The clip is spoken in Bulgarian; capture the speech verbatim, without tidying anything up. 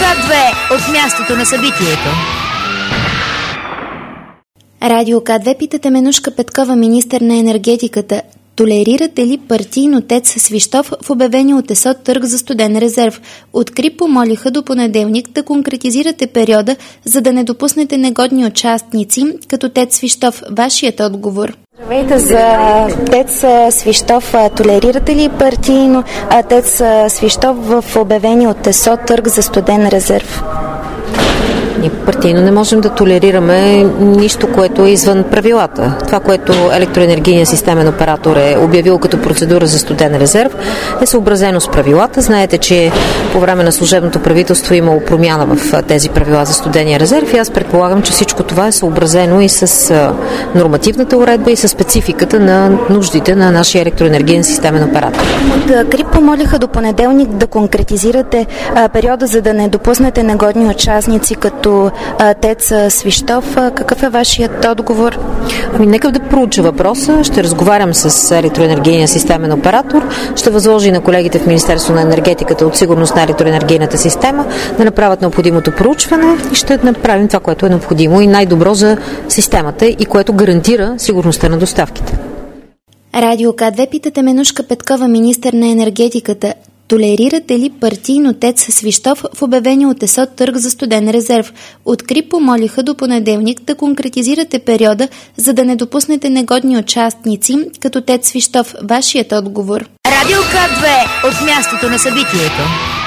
К две от мястото на събитието. Радио К две пита Теменужка Петкова, министър на енергетиката. Толерирате ли партийно ТЕЦ Свищов в обявения от ЕСО търг за студен резерв? От КРИБ помолиха до понеделник да конкретизирате периода, за да не допуснете негодни участници, като ТЕЦ Свищов. Вашият отговор. Здравейте, за ТЕЦ Свищов толерирате ли партийно ТЕЦ Свищов в обявения от ЕСО търг за студен резерв? Ние партийно не можем да толерираме нищо, което е извън правилата. Това, което електроенергийният системен оператор е обявил като процедура за студен резерв, е съобразено с правилата. Знаете, че по време на служебното правителство е имало промяна в тези правила за студения резерв и аз предполагам, че всичко това е съобразено и с нормативната уредба и с спецификата на нуждите на нашия електроенергиен системен оператор. От КРИБ помолиха до понеделник да конкретизирате а, периода, за да не допуснете негодни участници като ТЕЦ Свищов. Какъв е вашият отговор? Ами, нека да проуча въпроса. Ще разговарям с електроенергийния системен оператор. Ще възложи на колегите в Министерство на енергетиката от сигурност на електроенергийната система да направят необходимото проучване и ще направим това, което е необходимо и най-добро за системата и което гарантира сигурността на доставките. Радио К две пита Теменужка Петкова, министър на енергетиката. Толерирате ли партийно ТЕЦ Свищов в обявения от ЕСО търг за студен резерв? От КРИБ помолиха до понеделник да конкретизирате периода, за да не допуснете негодни участници, като ТЕЦ Свищов. Вашият отговор. Радио К две от мястото на събитието.